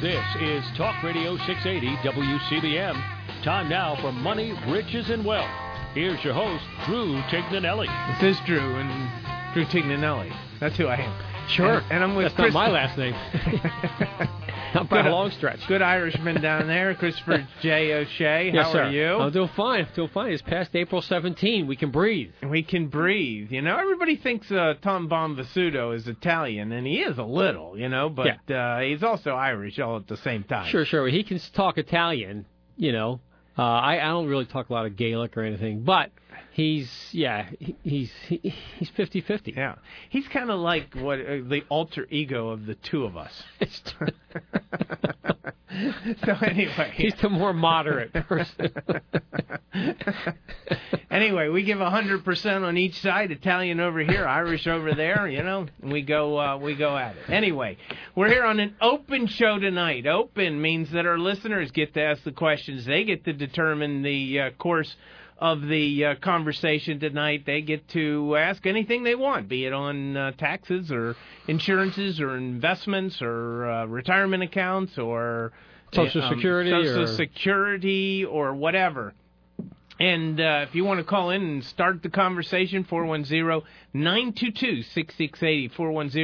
This is Talk Radio 680 WCBM. Time now for Money, Riches, and Wealth. Here's your host, Drew Tignanelli. This is Drew, and Drew Tignanelli. That's who I am. Sure. And I'm with That's Chris. not my last name. Not by a long stretch. Good Irishman down there, Christopher J. O'Shea. Yes, How sir. are you? I'm doing fine. It's past April 17. We can breathe. We can breathe. You know, everybody thinks Tom Bombasudo is Italian, and he is a little, you know, but he's also Irish all at the same time. Sure. He can talk Italian, you know. I don't really talk a lot of Gaelic or anything, but he's 50-50. Yeah. He's kind of like what the alter ego of the two of us. So anyway. He's the more moderate person. Anyway, we give 100% on each side, Italian over here, Irish over there, you know, and we go at it. Anyway, we're here on an open show tonight. Open means that our listeners get to ask the questions. They get to determine the course of the conversation tonight. They get to ask anything they want, be it on taxes or insurances or investments or retirement accounts or Social Security or whatever. And if you want to call in and start the conversation, 410-922-6680,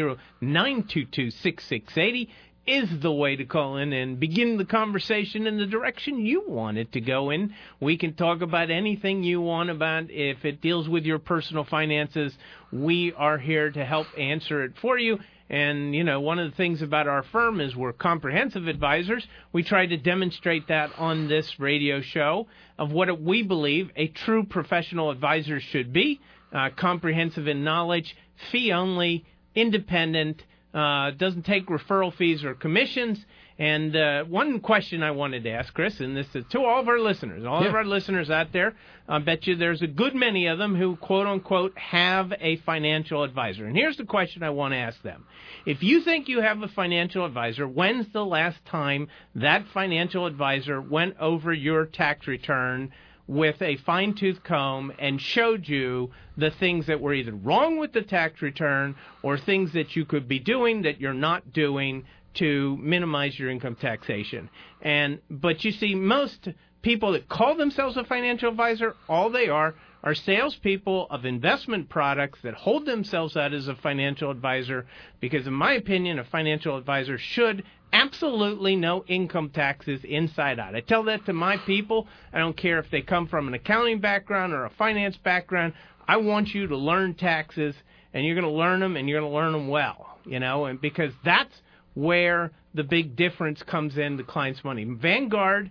410-922-6680 is the way to call in and begin the conversation in the direction you want it to go in. We can talk about anything you want about. If it deals with your personal finances, we are here to help answer it for you. And, you know, one of the things about our firm is we're comprehensive advisors. We try to demonstrate that on this radio show of what we believe a true professional advisor should be, comprehensive in knowledge, fee-only, independent, doesn't take referral fees or commissions. And one question I wanted to ask, Chris, and this is to all of our listeners, of our listeners out there, I bet you there's a good many of them who, quote-unquote, have a financial advisor. And here's the question I want to ask them. If you think you have a financial advisor, when's the last time that financial advisor went over your tax return with a fine-tooth comb and showed you the things that were either wrong with the tax return or things that you could be doing that you're not doing to minimize your income taxation? But you see, most people that call themselves a financial advisor, all they are salespeople of investment products that hold themselves out as a financial advisor, because in my opinion, a financial advisor should absolutely know income taxes inside out. I tell that to my people. I don't care if they come from an accounting background or a finance background. I want you to learn taxes, and you're going to learn them, and you're going to learn them well, you know, and because that's where the big difference comes in the client's money. Vanguard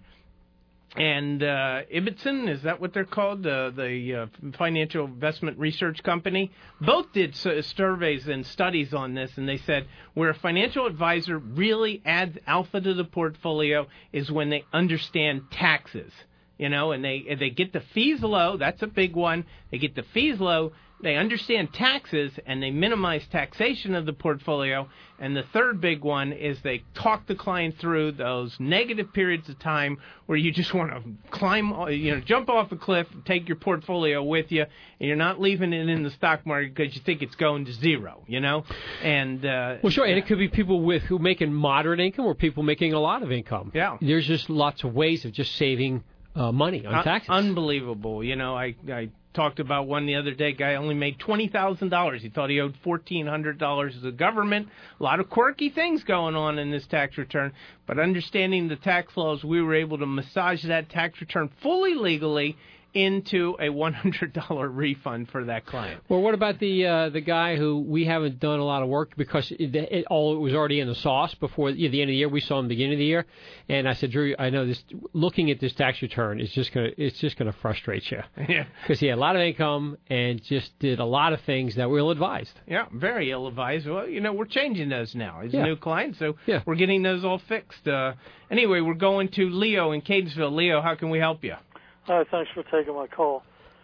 and Ibbotson, is that what they're called, the financial investment research company, both did surveys and studies on this, and they said where a financial advisor really adds alpha to the portfolio is when they understand taxes, you know, and they get the fees low. That's a big one. They get the fees low. They understand taxes, and they minimize taxation of the portfolio. And the third big one is they talk the client through those negative periods of time where you just want to jump off a cliff and take your portfolio with you, and you're not leaving it in the stock market because you think it's going to zero, you know? And well, sure, and it could be people who making moderate income or people making a lot of income. Yeah. There's just lots of ways of just saving money on taxes. Unbelievable. You know, I talked about one the other day. Guy only made $20,000. He thought he owed $1,400 to the government. A lot of quirky things going on in this tax return. But understanding the tax laws, we were able to massage that tax return fully legally into a $100 refund for that client. Well, what about the guy who we haven't done a lot of work because it was already in the sauce before the end of the year? We saw him beginning of the year, and I said, Drew, I know this. Looking at this tax return is just gonna frustrate you. Yeah, because he had a lot of income and just did a lot of things that were ill-advised. Yeah, very ill-advised. Well, you know, we're changing those now. He's a new client, so we're getting those all fixed. Anyway, we're going to Leo in Catonsville. Leo, how can we help you? Hi, thanks for taking my call.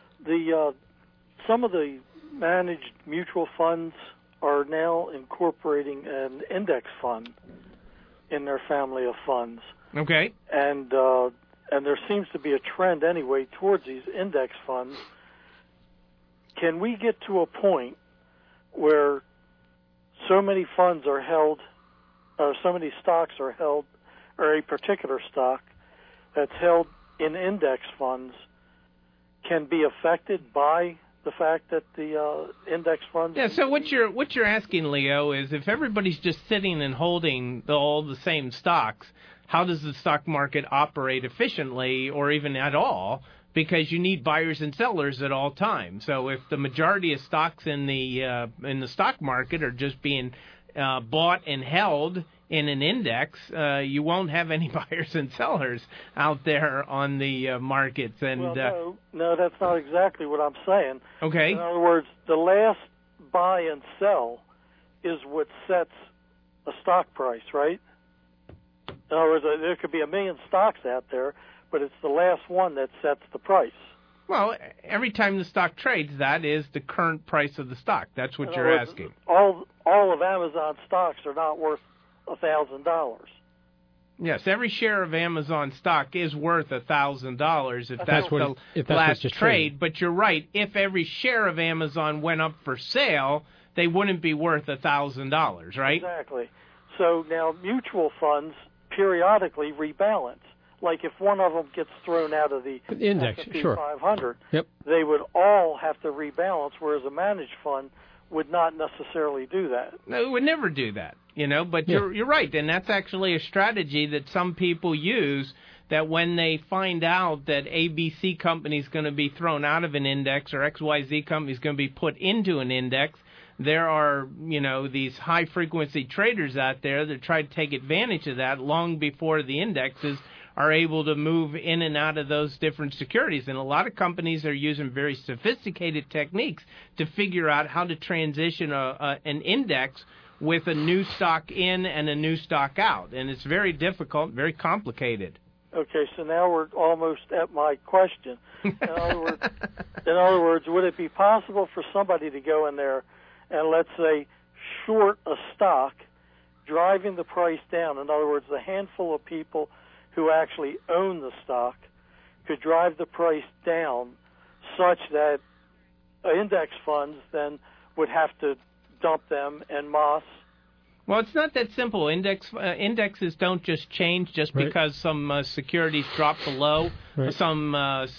Some of the managed mutual funds are now incorporating an index fund in their family of funds. Okay. And there seems to be a trend anyway towards these index funds. Can we get to a point where so many funds are held, or so many stocks are held or a particular stock that's held in index funds can be affected by the fact that the index funds... Yeah, so what you're asking, Leo, is if everybody's just sitting and holding all the same stocks, how does the stock market operate efficiently or even at all? Because you need buyers and sellers at all times. So if the majority of stocks in the stock market are just being bought and held in an index, you won't have any buyers and sellers out there on the markets. And well, no, that's not exactly what I'm saying. Okay. In other words, the last buy and sell is what sets a stock price, right? In other words, there could be 1 million stocks out there, but it's the last one that sets the price. Well, every time the stock trades, that is the current price of the stock. That's what you're asking. All of Amazon stocks are not worth $1,000. Yes, every share of Amazon stock is worth $1,000 if that's the last trade. But you're right. If every share of Amazon went up for sale, they wouldn't be worth $1,000, right? Exactly. So now mutual funds periodically rebalance. Like if one of them gets thrown out of the index, S&P sure. 500, yep. They would all have to rebalance, whereas a managed fund would not necessarily do that. No, it would never do that, but you're right, and that's actually a strategy that some people use, that when they find out that ABC company is going to be thrown out of an index or XYZ company is going to be put into an index, there are, these high-frequency traders out there that try to take advantage of that long before the indexes are able to move in and out of those different securities. And a lot of companies are using very sophisticated techniques to figure out how to transition an index with a new stock in and a new stock out. And it's very difficult, very complicated. Okay, so now we're almost at my question. In other words, would it be possible for somebody to go in there and, let's say, short a stock, driving the price down? In other words, a handful of people who actually own the stock could drive the price down such that index funds then would have to dump them en masse. Well, it's not that simple. Indexes don't just change just right. because some securities drop below right. some,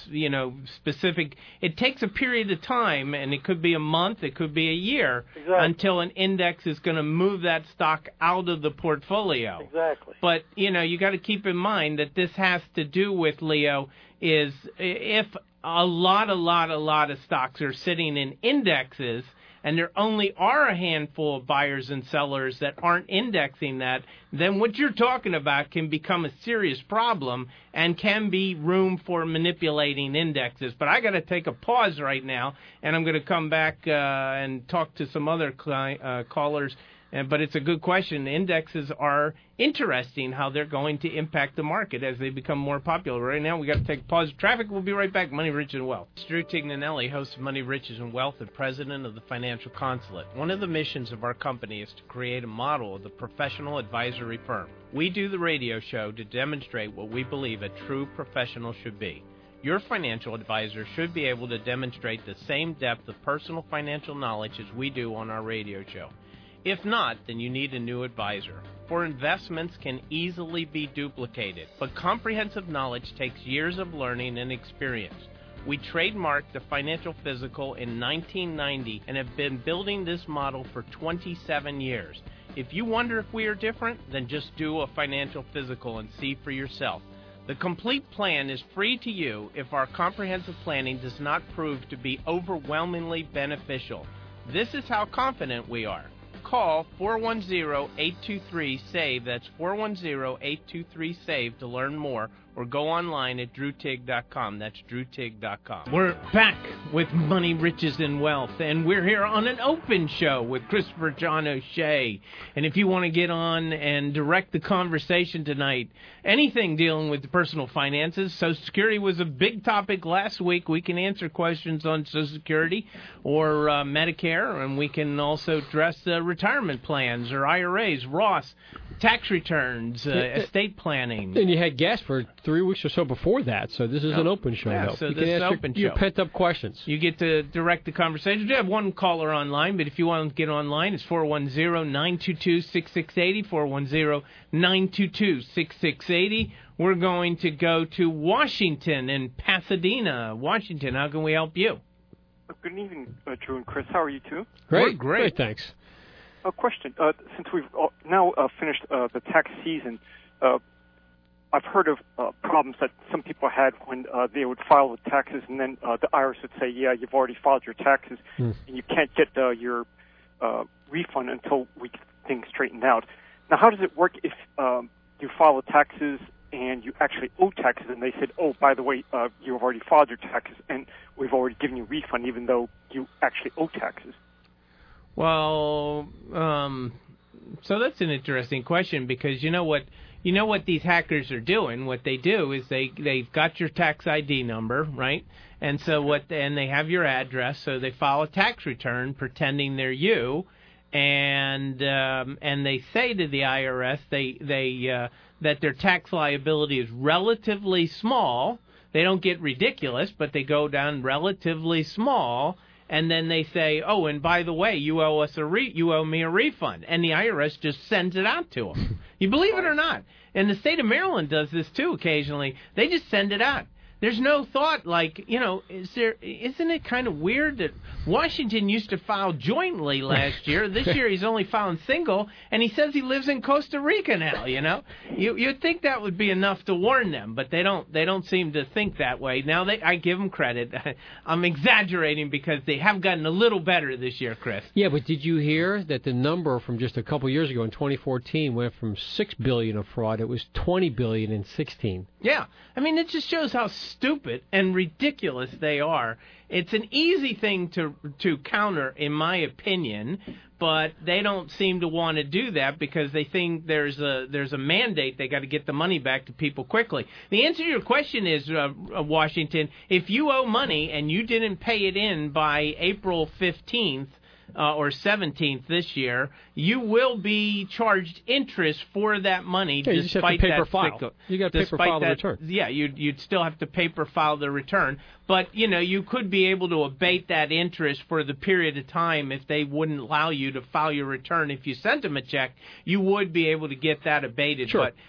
specific. It takes a period of time, and it could be a month, it could be a year, exactly. until an index is going to move that stock out of the portfolio. Exactly. But, you got to keep in mind that this has to do with, Leo, is if a lot of stocks are sitting in indexes, and there only are a handful of buyers and sellers that aren't indexing that, then what you're talking about can become a serious problem and can be room for manipulating indexes. But I got to take a pause right now, and I'm going to come back and talk to some other callers. But it's a good question. Indexes are interesting, how they're going to impact the market as they become more popular. Right now, we got to take a pause. Traffic, we'll be right back. Money, Riches, and Wealth. It's Drew Tignanelli, host of Money, Riches, and Wealth and president of the Financial Consulate. One of the missions of our company is to create a model of the professional advisory firm. We do the radio show to demonstrate what we believe a true professional should be. Your financial advisor should be able to demonstrate the same depth of personal financial knowledge as we do on our radio show. If not, then you need a new advisor. For investments can easily be duplicated, but comprehensive knowledge takes years of learning and experience. We trademarked the Financial Physical in 1990 and have been building this model for 27 years. If you wonder if we are different, then just do a Financial Physical and see for yourself. The complete plan is free to you if our comprehensive planning does not prove to be overwhelmingly beneficial. This is how confident we are. Call 410-823-SAVE, that's 410-823-SAVE to learn more, or go online at drewtig.com, that's drewtig.com. We're back with Money, Riches, and Wealth, and we're here on an open show with Christopher John O'Shea. And if you want to get on and direct the conversation tonight, anything dealing with the personal finances, Social Security was a big topic last week. We can answer questions on Social Security or Medicare, and we can also address retirement plans or IRAs, Roth, tax returns, estate planning. And you had guests for 3 weeks or so before that, so this is an open show. Yeah, though. so you this can is ask open your show. pent-up questions. You get to direct the conversation. We do have one caller online, but if you want to get online, it's 410-922-6680, 410-922-6680. We're going to go to Washington in Pasadena. Washington, how can we help you? Good evening, Drew and Chris. How are you two? Great. Thanks. A question. Since we've now finished the tax season, I've heard of problems that some people had when they would file the taxes, and then the IRS would say, yeah, you've already filed your taxes, and you can't get your refund until we get things straightened out. Now, how does it work if you file the taxes and you actually owe taxes, and they said, oh, by the way, you've already filed your taxes, and we've already given you a refund, even though you actually owe taxes? Well, so that's an interesting question, because you know what these hackers are doing. What they do is they've got your tax ID number, right? And so and they have your address, so they file a tax return pretending they're you, and they say to the IRS that their tax liability is relatively small. They don't get ridiculous, but they go down relatively small. And then they say, oh, and by the way, you owe me a refund, and the IRS just sends it out to them. You believe it or not? And the state of Maryland does this too occasionally. They just send it out. There's no thought, like, isn't it kind of weird that Washington used to file jointly last year? This year he's only filing single, and he says he lives in Costa Rica now, You'd think that would be enough to warn them, but they don't seem to think that way. Now, I give them credit. I'm exaggerating because they have gotten a little better this year, Chris. Yeah, but did you hear that the number from just a couple years ago in 2014 went from $6 billion of fraud? It was $20 billion in 2016. Yeah. I mean, it just shows how stupid and ridiculous they are. It's an easy thing to counter, in my opinion, but they don't seem to want to do that because they think there's a mandate. They got to get the money back to people quickly. The answer to your question is, Washington, if you owe money and you didn't pay it in by April 15th, or 17th this year, you will be charged interest for that money. Yeah, you despite just have to paper that file. You got to paper file the return. Yeah, you'd still have to paper file the return, but you could be able to abate that interest for the period of time if they wouldn't allow you to file your return. If you sent them a check, you would be able to get that abated. Sure. But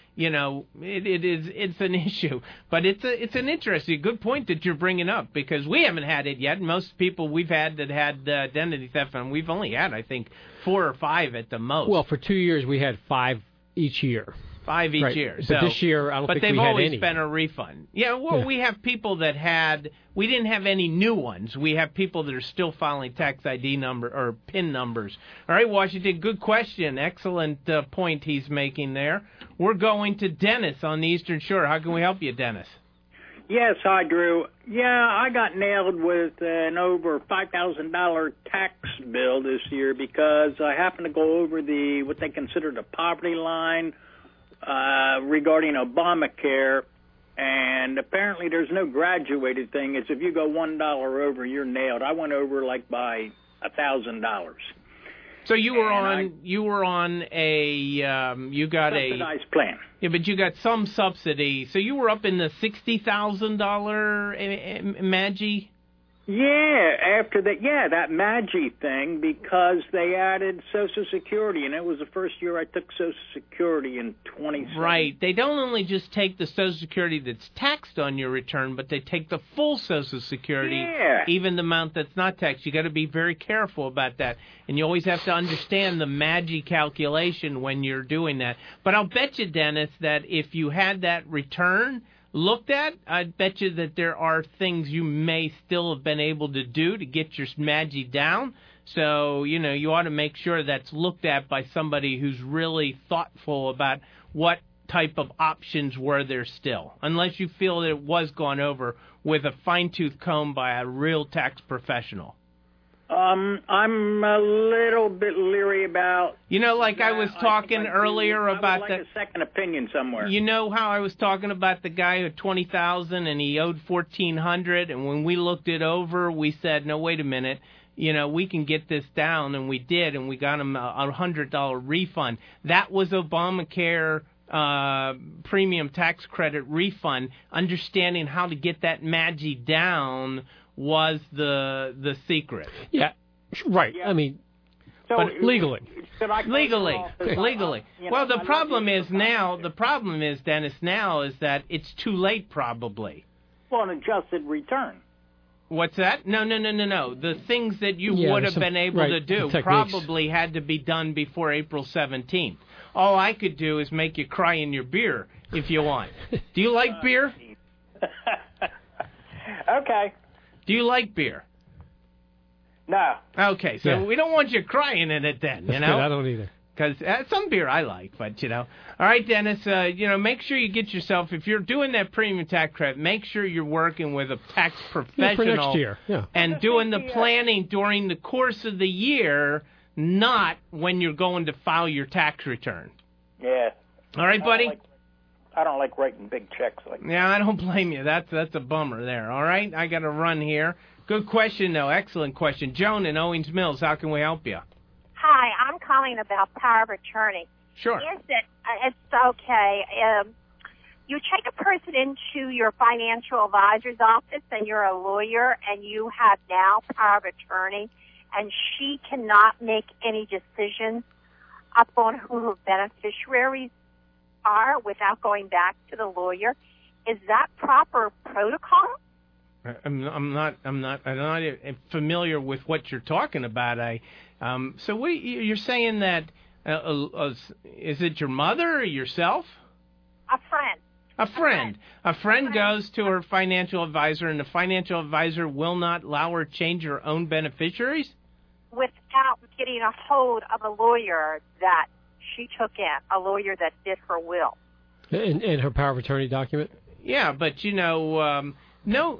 it's an issue, but it's an interesting, good point that you're bringing up, because we haven't had it yet. Most people we've had that had identity theft, and we've only had, I think, 4 or 5 at the most. Well, for 2 years we had 5 each year. 5 each year. But this year, I don't think we had any. But they've always been a refund. Yeah, well, we have people that we didn't have any new ones. We have people that are still filing tax ID number or PIN numbers. All right, Washington, good question. Excellent point he's making there. We're going to Dennis on the Eastern Shore. How can we help you, Dennis? Yes, hi, Drew. Yeah, I got nailed with an over $5,000 tax bill this year because I happened to go over what they consider the poverty line regarding Obamacare, and apparently there's no graduated thing. It's if you go $1 over, you're nailed. I went over like by $1,000. So you were on a you got subsidized plan. Yeah, but you got some subsidy. So you were up in the $60,000 MAGI. Yeah, after that, that MAGI thing, because they added Social Security, and it was the first year I took Social Security in 2017. Right. They don't only just take the Social Security that's taxed on your return, but they take the full Social Security, even the amount that's not taxed. You got to be very careful about that, and you always have to understand the MAGI calculation when you're doing that. But I'll bet you, Dennis, that if you had that return looked at, I'd bet you that there are things you may still have been able to do to get your MAGI down. So, you ought to make sure that's looked at by somebody who's really thoughtful about what type of options were there still, unless you feel that it was gone over with a fine-tooth comb by a real tax professional. I'm a little bit leery about... I was talking earlier about I would like a second opinion somewhere. You know how I was talking about the guy who had $20,000 and he owed $1,400, and when we looked it over, we said, no, wait a minute, we can get this down, and we did, and we got him a $100 refund. That was Obamacare premium tax credit refund, understanding how to get that magic down was the secret. Yeah, right. Yeah. I mean, So but legally. Legally. You know, Well, the I problem love you is for now, commenting. the problem is, Dennis, now is that it's too late probably. Well, an adjusted return. What's that? No. The things that you Yeah, would have some- been able right, to the do techniques. probably had to be done before April 17th. All I could do is make you cry in your beer if you want. Do you like beer? Okay. Do you like beer? No. Okay, so Yeah. we don't want you crying in it then, you That's know? good. I don't either. Because some beer I like, but, you know. All right, Dennis, make sure you get yourself, if you're doing that premium tax credit, make sure you're working with a tax professional. Yeah, for next year. Yeah. And doing the planning during the course of the year, not when you're going to file your tax return. Yeah. All right, buddy? I don't like writing big checks like that. Yeah, I don't blame you. That's a bummer there. All right, I got to run here. Good question, though. Excellent question. Joan in Owings Mills, how can we help you? Hi, I'm calling about power of attorney. Sure. Is it? It's okay. You take a person into your financial advisor's office, and you're a lawyer, and you have now power of attorney, and she cannot make any decisions upon who her beneficiaries are without going back to the lawyer. Is that proper protocol? I'm not familiar with what you're talking about. So what you're saying that is it your mother or yourself? A friend. A friend goes to her financial advisor, and the financial advisor will not allow her to change her own beneficiaries? Without getting a hold of a lawyer that she took in, a lawyer that did her will. And her power of attorney document? Yeah, but no,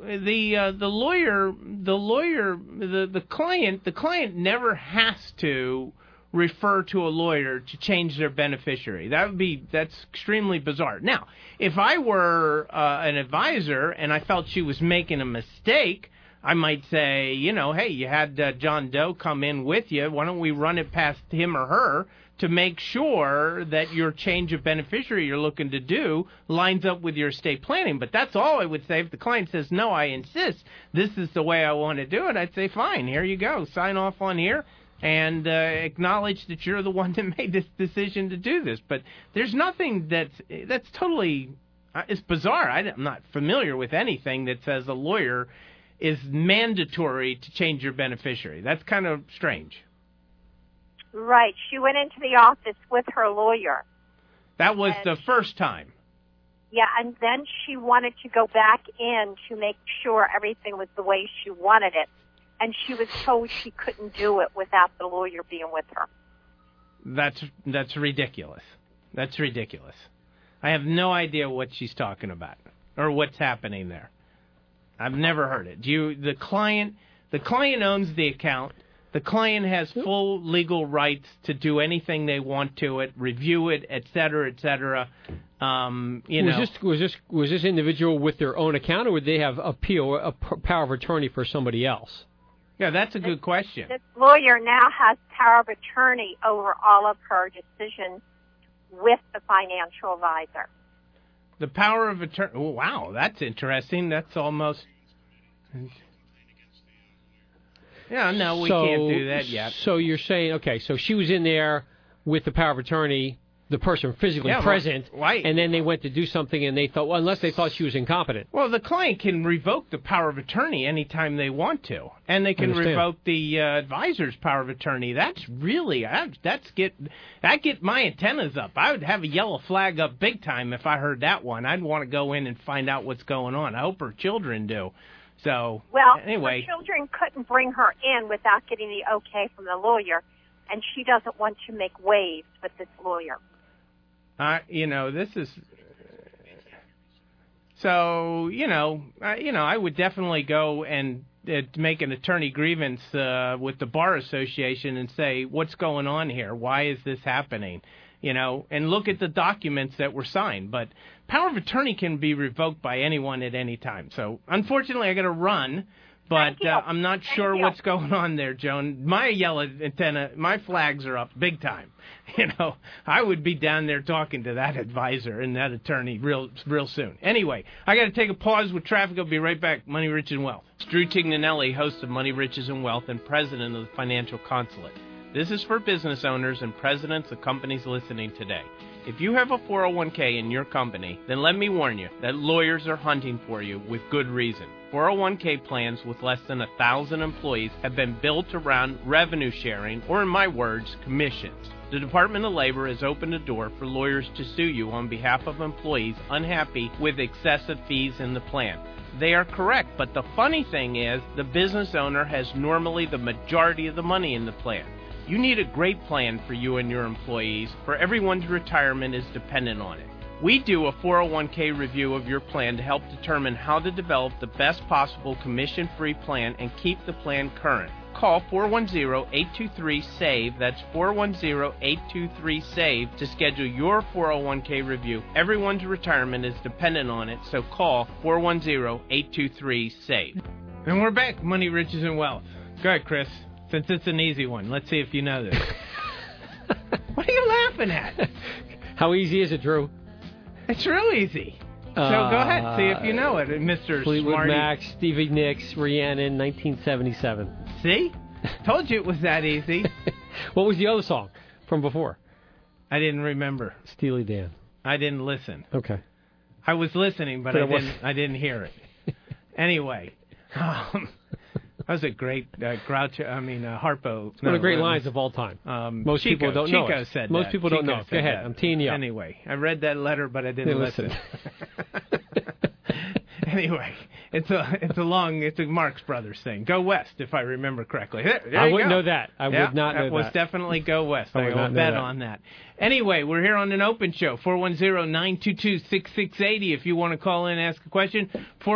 the client never has to refer to a lawyer to change their beneficiary. That's extremely bizarre. Now, if I were an advisor and I felt she was making a mistake, I might say, hey, you had John Doe come in with you. Why don't we run it past him or her to make sure that your change of beneficiary you're looking to do lines up with your estate planning. But that's all I would say. If the client says, no, I insist, this is the way I want to do it, I'd say, fine, here you go. Sign off on here and acknowledge that you're the one that made this decision to do this. But there's nothing that's totally it's bizarre. I'm not familiar with anything that says a lawyer is mandatory to change your beneficiary. That's kind of strange. Right. She went into the office with her lawyer. That was the first time. Yeah, and then she wanted to go back in to make sure everything was the way she wanted it. And she was told she couldn't do it without the lawyer being with her. That's ridiculous. That's ridiculous. I have no idea what she's talking about or what's happening there. I've never heard it. The client owns the account. The client has full legal rights to do anything they want to it, review it, et cetera, et cetera. Was this individual with their own account, or would they have a power of attorney for somebody else? Yeah, that's a good question. This lawyer now has power of attorney over all of her decisions with the financial advisor. The power of attorney. Oh, wow, that's interesting. That's almost. Yeah, no, we can't do that yet. So you're saying, okay, so she was in there with the power of attorney, the person physically present, and then they went to do something and they thought, well, unless they thought she was incompetent. Well, the client can revoke the power of attorney anytime they want to, and they can revoke the advisor's power of attorney. That's really, that get my antennas up. I would have a yellow flag up big time if I heard that one. I'd want to go in and find out what's going on. I hope her children do. So, anyway. Her children couldn't bring her in without getting the okay from the lawyer, and she doesn't want to make waves with this lawyer. This is. So, I would definitely go and make an attorney grievance with the Bar Association and say, what's going on here? Why is this happening? And look at the documents that were signed. But power of attorney can be revoked by anyone at any time. So, unfortunately, I got to run. But Thank you. I'm not sure Thank you. what's going on there, Joan. My yellow antenna, my flags are up big time. You know, I would be down there talking to that advisor and that attorney real soon. Anyway, I got to take a pause with traffic. I'll be right back. Money, Rich, and Wealth. It's Drew Tignanelli, host of Money, Riches, and Wealth and president of the Financial Consulate. This is for business owners and presidents of companies listening today. If you have a 401k in your company, then let me warn you that lawyers are hunting for you with good reason. 401k plans with less than 1,000 employees have been built around revenue sharing, or in my words, commissions. The Department of Labor has opened a door for lawyers to sue you on behalf of employees unhappy with excessive fees in the plan. They are correct, but the funny thing is the business owner has normally the majority of the money in the plan. You need a great plan for you and your employees, for everyone's retirement is dependent on it. We do a 401k review of your plan to help determine how to develop the best possible commission-free plan and keep the plan current. Call 410-823-SAVE, that's 410-823-SAVE, to schedule your 401k review. Everyone's retirement is dependent on it, so call 410-823-SAVE. And we're back, Money, Riches, and Wealth. Go ahead, Chris. Since it's an easy one, let's see if you know this. What are you laughing at? How easy is it, Drew? It's real easy. So go ahead, see if you know it, Mr. Fleetwood Smarty. Mac, Stevie Nicks, Rhiannon, 1977. See? Told you it was that easy. What was the other song from before? I didn't remember. Steely Dan. I didn't listen. Okay. I was listening, but I didn't hear it. Anyway. That was a great Harpo. One of the great lines of all time. Most people don't know it. Said Most that. people don't know. Go ahead. That. I'm teeing you up. Anyway, I read that letter, but I didn't listen. Anyway, it's a Marx Brothers thing. Go West, if I remember correctly. There I you wouldn't go. know that. I would not know that. That was definitely Go West. I will bet on that. Anyway, we're here on an open show, 410-922-6680. If you want to call in and ask a question,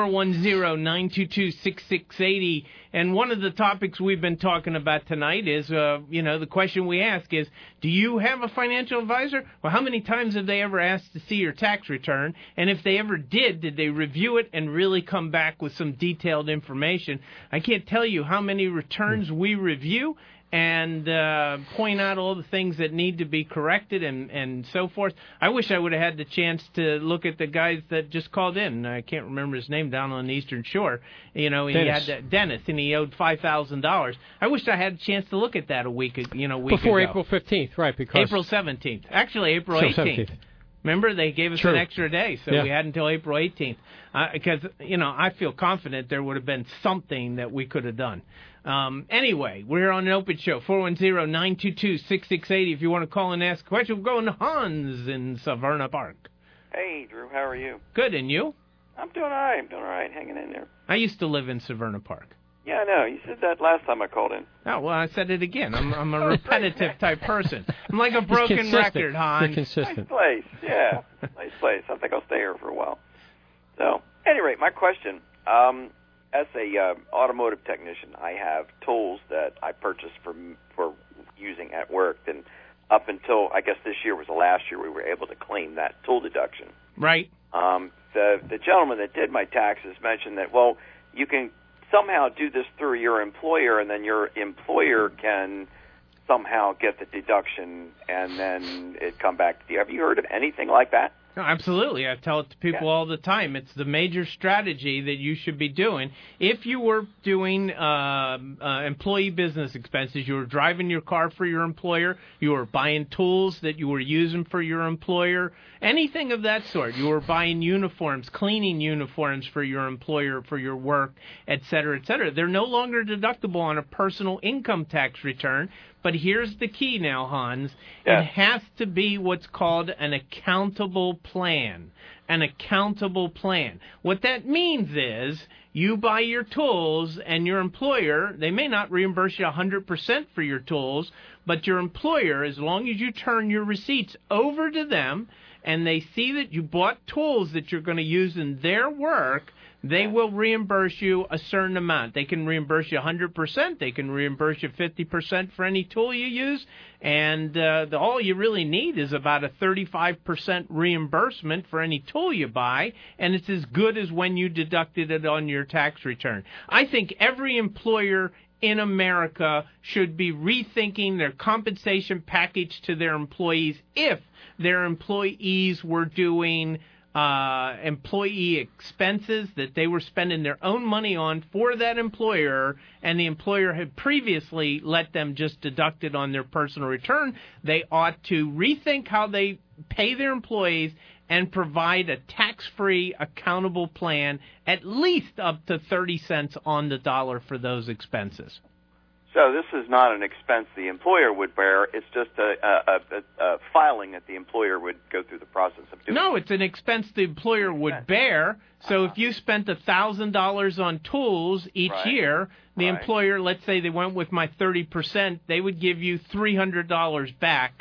410-922-6680. And one of the topics we've been talking about tonight is, the question we ask is, do you have a financial advisor? Well, how many times have they ever asked to see your tax return? And if they ever did they review it and really come back with some detailed information? I can't tell you how many returns we review and point out all the things that need to be corrected and so forth. I wish I would have had the chance to look at the guys that just called in. I can't remember his name, down on the Eastern Shore. Dennis. He had Dennis, and he owed $5,000. I wished I had a chance to look at that a week before ago. April 15th, right? Because April 17th. Actually, April 18th. Remember, they gave us an extra day, so we had until April 18th. Because, I feel confident there would have been something that we could have done. Anyway, we're on an open show, 410-922-6680. If you want to call and ask a question, we're going to Hans in Severna Park. Hey, Drew, how are you? Good, and you? I'm doing all right, hanging in there. I used to live in Severna Park. Yeah, I know. You said that last time I called in. Oh, well, I said it again. I'm a repetitive type person. I'm like a broken record, Hans. You're consistent. Nice place, yeah. Nice place. I think I'll stay here for a while. So, at any rate, my question, as a automotive technician, I have tools that I purchased for using at work, and up until, I guess this year was the last year, we were able to claim that tool deduction. Right. The gentleman that did my taxes mentioned that, well, you can somehow do this through your employer, and then your employer can somehow get the deduction, and then it come back to you. Have you heard of anything like that? No, absolutely. I tell it to people all the time. It's the major strategy that you should be doing. If you were doing employee business expenses, you were driving your car for your employer, you were buying tools that you were using for your employer, anything of that sort. You were buying uniforms, cleaning uniforms for your employer, for your work, et cetera, et cetera. They're no longer deductible on a personal income tax return. But here's the key now, Hans. Yeah. It has to be what's called an accountable plan. An accountable plan. What that means is you buy your tools and your employer, they may not reimburse you 100% for your tools, But your employer, as long as you turn your receipts over to them and they see that you bought tools that you're going to use in their work, they will reimburse you a certain amount. They can reimburse you 100%. They can reimburse you 50% for any tool you use. And all you really need is about a 35% reimbursement for any tool you buy, and it's as good as when you deducted it on your tax return. I think every employer in America should be rethinking their compensation package to their employees if their employees were doing employee expenses that they were spending their own money on for that employer, and the employer had previously let them just deduct it on their personal return. They ought to rethink how they pay their employees and provide a tax-free accountable plan, at least up to 30 cents on the dollar for those expenses. So this is not an expense the employer would bear. It's just a filing that the employer would go through the process of doing. No, it's an expense the employer would bear. So if you spent $1,000 on tools each year, the employer, let's say they went with my 30%, they would give you $300 back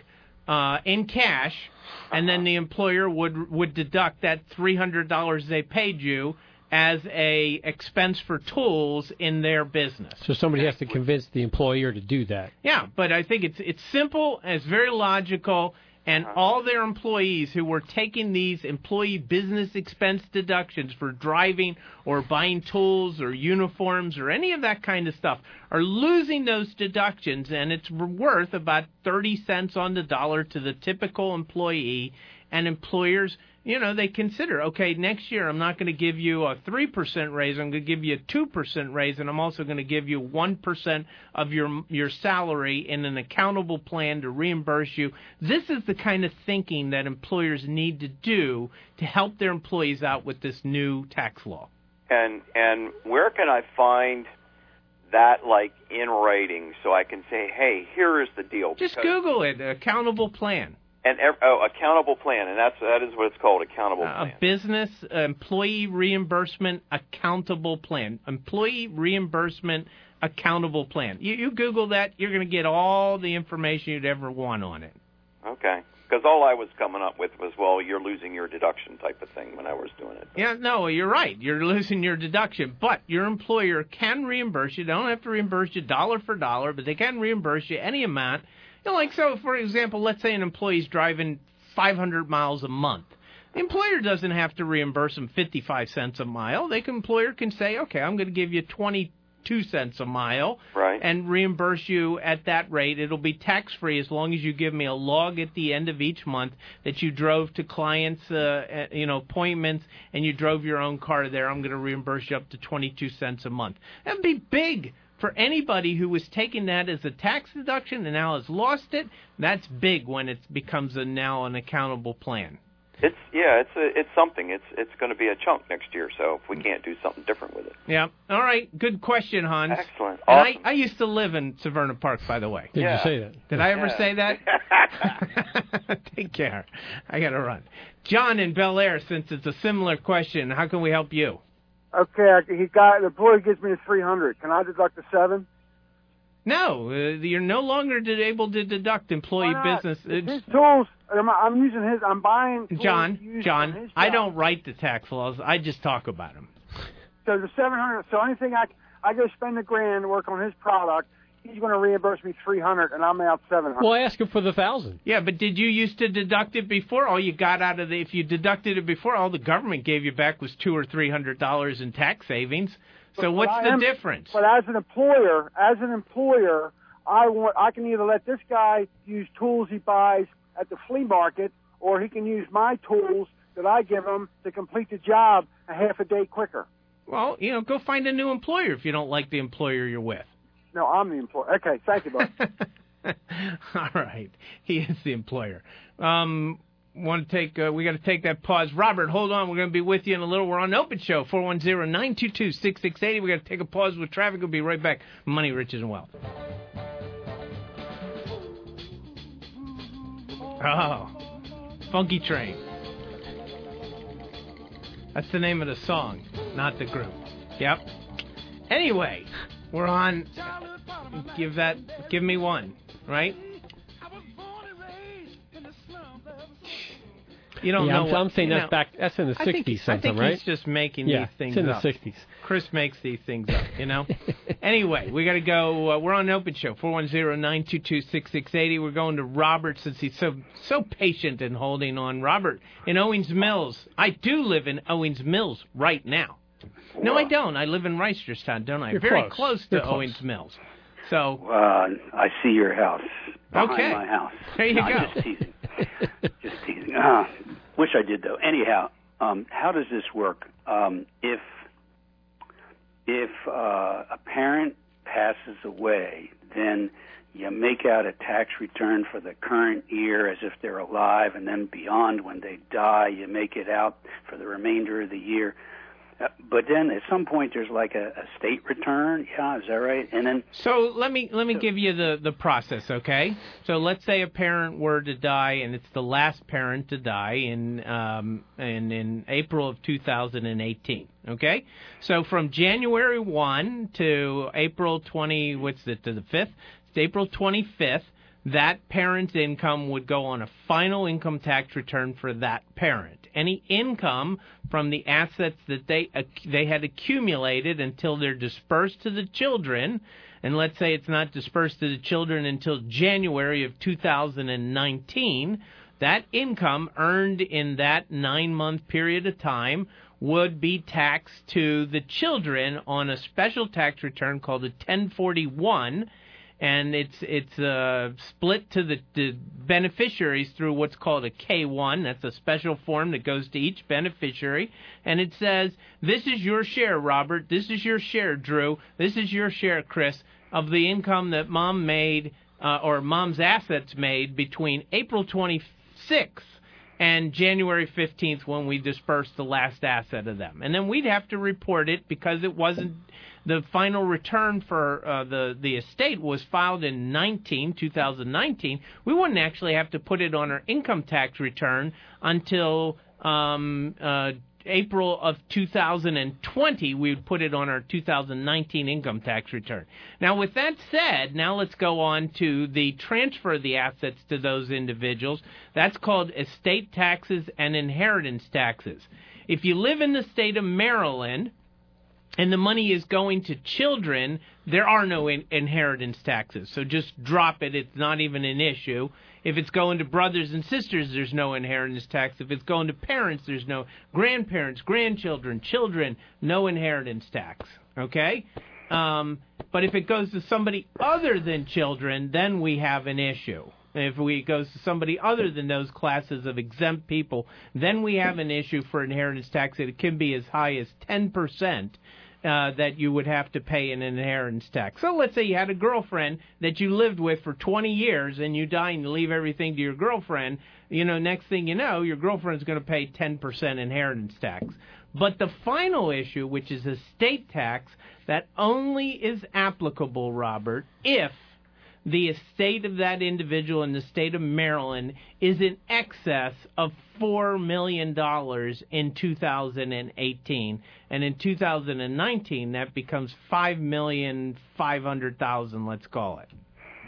in cash, and then the employer would deduct that $300 they paid you as a expense for tools in their business. So somebody has to convince the employer to do that. Yeah, but I think it's simple, and it's very logical, and all their employees who were taking these employee business expense deductions for driving or buying tools or uniforms or any of that kind of stuff are losing those deductions, and it's worth about 30 cents on the dollar to the typical employee. And employers, they consider, okay, next year I'm not going to give you a 3% raise, I'm going to give you a 2% raise, and I'm also going to give you 1% of your salary in an accountable plan to reimburse you. This is the kind of thinking that employers need to do to help their employees out with this new tax law. And where can I find that, like, in writing, so I can say, hey, here is the deal? Just Google it, accountable plan. And accountable plan, and that is what it's called, accountable plan. A business employee reimbursement accountable plan. Employee reimbursement accountable plan. You Google that, you're going to get all the information you'd ever want on it. Okay. Because all I was coming up with was, well, you're losing your deduction type of thing when I was doing it. Yeah, no, you're right. You're losing your deduction. But your employer can reimburse you. They don't have to reimburse you dollar for dollar, but they can reimburse you any amount. So, for example, let's say an employee's driving 500 miles a month. The employer doesn't have to reimburse them 55 cents a mile. The employer can say, okay, I'm going to give you 22 cents a mile and reimburse you at that rate. It'll be tax-free as long as you give me a log at the end of each month that you drove to clients' appointments and you drove your own car there. I'm going to reimburse you up to 22 cents a month. That'd be big. For anybody who was taking that as a tax deduction and now has lost it, that's big when it becomes now an accountable plan. It's something. It's going to be a chunk next year, so if we can't do something different with it. Yeah. All right. Good question, Hans. Excellent. Awesome. I used to live in Severna Park, by the way. Did you say that? Did I ever say that? Take care. I got to run. John in Bel Air, since it's a similar question, how can we help you? Okay, the employer gives me the $300. Can I deduct the $7? No, you're no longer able to deduct employee business. His tools. I'm using his. I'm buying. John, I don't write the tax laws. I just talk about them. So the $700. So anything I go spend $1,000 to work on his product. He's going to reimburse me $300, and I'm out $700. Well, ask him for the $1,000. Yeah, but did you used to deduct it before? All you got out of if you deducted it before, all the government gave you back was $200 or $300 in tax savings. So what's the difference? But as an employer, I can either let this guy use tools he buys at the flea market, or he can use my tools that I give him to complete the job a half a day quicker. Well, go find a new employer if you don't like the employer you're with. No, I'm the employer. Okay, thank you, bud. All right, he is the employer. We got to take that pause. Robert, hold on. We're going to be with you in a little. We're on the Open Show, 410-922-6680. We got to take a pause with traffic. We'll be right back. Money, Riches, and Wealth. Oh, Funky Train. That's the name of the song, not the group. Yep. Anyway, we're on. Give me one, right? You don't know. I'm saying that's back. That's in the 60s sometime, right? He's just making these things up. Yeah, up. it's in the 60s. Chris makes these things up, Anyway, we got to go. We're on an open show, 410-922-6680. We're going to Robert since he's so patient in holding on. Robert in Owings Mills. I do live in Owings Mills right now. No, I don't. I live in Reisterstown, don't I? You're very close to Owings Mills. So I see your house behind my house. There you go. Just teasing. Just teasing. Wish I did though. Anyhow, how does this work? If a parent passes away, then you make out a tax return for the current year as if they're alive, and then beyond when they die, you make it out for the remainder of the year. But then at some point there's like a state return. Yeah, is that right? And then so let me give you the process, okay? So let's say a parent were to die, and it's the last parent to die in April of 2018. Okay, so from January 1 to April 20, to the 5th? It's April 25th. That parent's income would go on a final income tax return for that parent. Any income from the assets that they had accumulated until they're dispersed to the children, and let's say it's not dispersed to the children until January of 2019, that income earned in that 9-month period of time would be taxed to the children on a special tax return called a 1041. And it's split to the beneficiaries through what's called a K-1. That's a special form that goes to each beneficiary. And it says, this is your share, Robert. This is your share, Drew. This is your share, Chris, of the income that Mom made or Mom's assets made between April 26th and January 15th when we dispersed the last asset of them. And then we'd have to report it because it wasn't the final return for the estate was filed in 2019. We wouldn't actually have to put it on our income tax return until April of 2020. We would put it on our 2019 income tax return. Now, with that said, now let's go on to the transfer of the assets to those individuals. That's called estate taxes and inheritance taxes. If you live in the state of Maryland, and the money is going to children, there are no inheritance taxes. So just drop it. It's not even an issue. If it's going to brothers and sisters, there's no inheritance tax. If it's going to parents, there's no grandparents, grandchildren, children, no inheritance tax. Okay? But if it goes to somebody other than children, then we have an issue. If it goes to somebody other than those classes of exempt people, then we have an issue for inheritance tax. It can be as high as 10%. That you would have to pay an inheritance tax. So let's say you had a girlfriend that you lived with for 20 years and you die and you leave everything to your girlfriend. Next thing you know, your girlfriend's going to pay 10% inheritance tax. But the final issue, which is estate tax, that only is applicable, Robert, if the estate of that individual in the state of Maryland is in excess of $4 million in 2018. And in 2019, that becomes $5,500,000, let's call it.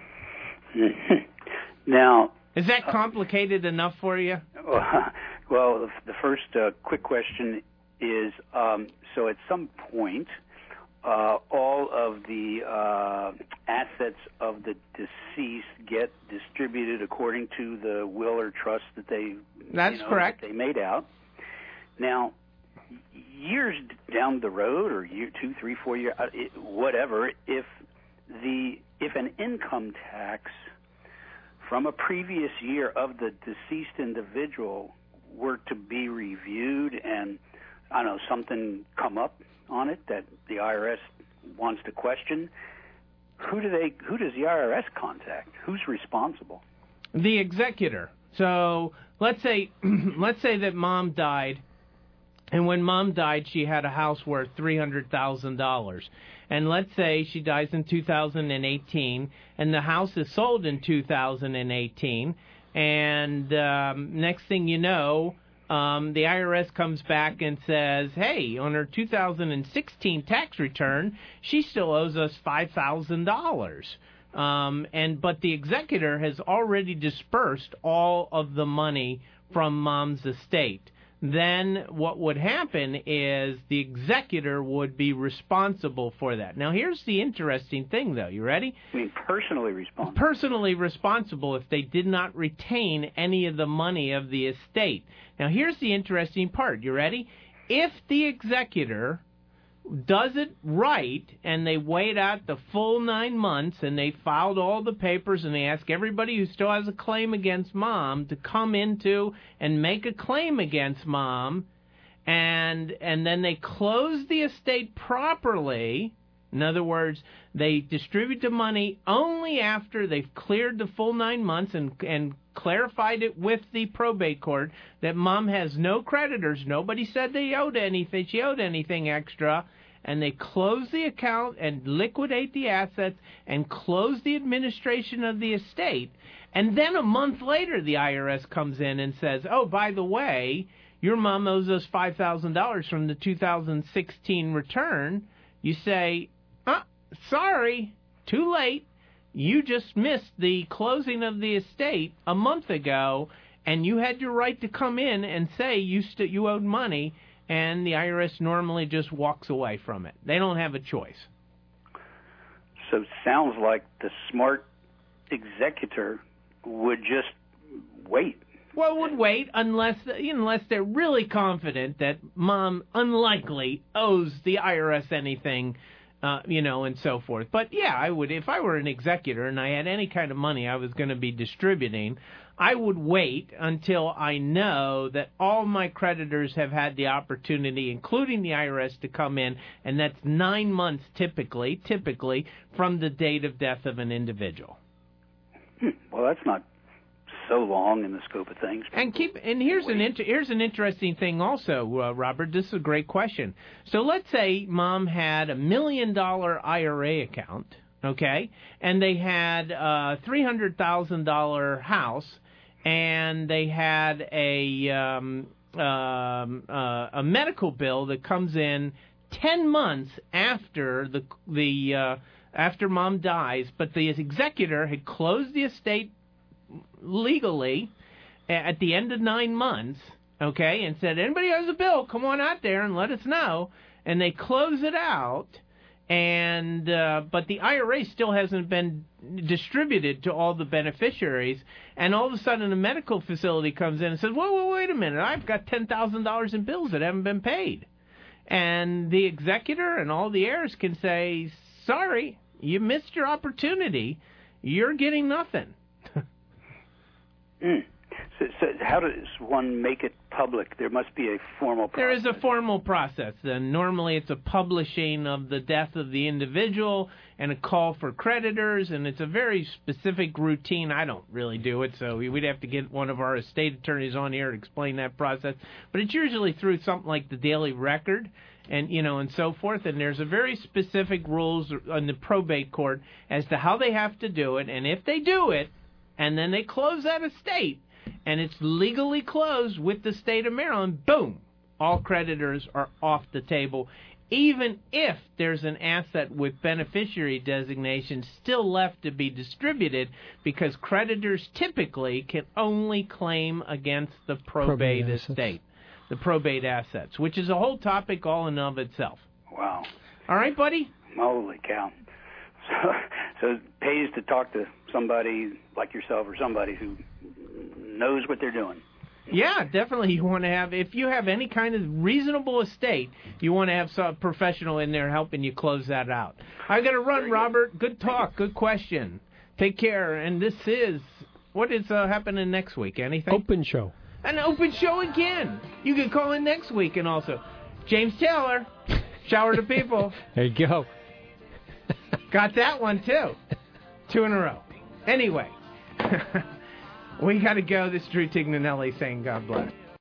Now, is that complicated enough for you? Well, the first quick question is, so at some point, all of the assets of the deceased get distributed according to the will or trust that they correct. That they made out. Now, years down the road, or 2, 3, 4 years, whatever, if an income tax from a previous year of the deceased individual were to be reviewed, and I don't know, something come up on it that the IRS wants to question, who does the IRS contact? Who's responsible? The executor. So let's say that Mom died, and when Mom died, she had a house worth $300,000. And let's say she dies in 2018, and the house is sold in 2018, and next thing you know, the IRS comes back and says, hey, on her 2016 tax return, she still owes us $5,000. But the executor has already dispersed all of the money from mom's estate. Then what would happen is the executor would be responsible for that. Now, here's the interesting thing, though. You ready? I mean, personally responsible. Personally responsible if they did not retain any of the money of the estate. Now, here's the interesting part. You ready? If the executor does it right, and they wait out the full 9 months, and they filed all the papers, and they ask everybody who still has a claim against mom to come into and make a claim against mom, and then they close the estate properly. In other words, they distribute the money only after they've cleared the full 9 months and clarified it with the probate court that mom has no creditors. Nobody said they owed anything. She owed anything extra. And they close the account and liquidate the assets and close the administration of the estate. And then a month later, the IRS comes in and says, oh, by the way, your mom owes us $5,000 from the 2016 return. You say, sorry, too late. You just missed the closing of the estate a month ago, and you had your right to come in and say you owed money. And the IRS normally just walks away from it. They don't have a choice. So it sounds like the smart executor would just wait. Well, would wait unless they're really confident that mom unlikely owes the IRS anything, and so forth. But yeah, I would, if I were an executor and I had any kind of money I was going to be distributing, I would wait until I know that all my creditors have had the opportunity, including the IRS, to come in, and that's 9 months typically from the date of death of an individual. Well, that's not so long in the scope of things. And here's an interesting thing also, Robert. This is a great question. So let's say mom had $1 million IRA account, okay, and they had a $300,000 house, and they had a medical bill that comes in 10 months after after mom dies, but the executor had closed the estate legally at the end of 9 months, okay, and said, anybody has a bill, come on out there and let us know. And they close it out, and but the IRA still hasn't been distributed to all the beneficiaries, and all of a sudden a medical facility comes in and says, whoa, wait a minute, I've got $10,000 in bills that haven't been paid. And the executor and all the heirs can say, sorry, you missed your opportunity, you're getting nothing. So how does one make it public? There must be a formal process. There is a formal process. And normally it's a publishing of the death of the individual and a call for creditors, and it's a very specific routine. I don't really do it, so we'd have to get one of our estate attorneys on here to explain that process. But it's usually through something like the Daily Record and and so forth, and there's a very specific rules on the probate court as to how they have to do it, and if they do it, and then they close that estate, and it's legally closed with the state of Maryland, boom, all creditors are off the table, even if there's an asset with beneficiary designation still left to be distributed, because creditors typically can only claim against the probate estate, the probate assets, which is a whole topic all in of itself. Wow. All right, buddy? Holy cow. So it pays to talk to somebody like yourself or somebody who knows what they're doing. Yeah, definitely. You want to have, if you have any kind of reasonable estate, you want to have some professional in there helping you close that out. I got to run, Robert. Good talk. Good question. Take care. And this is, what is happening next week? Anything? Open show. An open show again. You can call in next week. And also, James Taylor, Shower the People. There you go. Got that one, too. 2 in a row. Anyway, we got to go. This is Drew Tignanelli saying God bless.